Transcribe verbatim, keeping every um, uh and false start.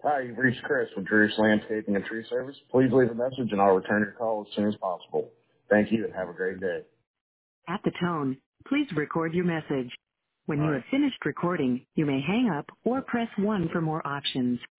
Hi, you've reached Chris with Drew's Landscaping and Tree Service. Please leave a message and I'll return your call as soon as possible. Thank you and have a great day. At the tone, please record your message. When All you right. have finished recording, you may hang up or press one for more options.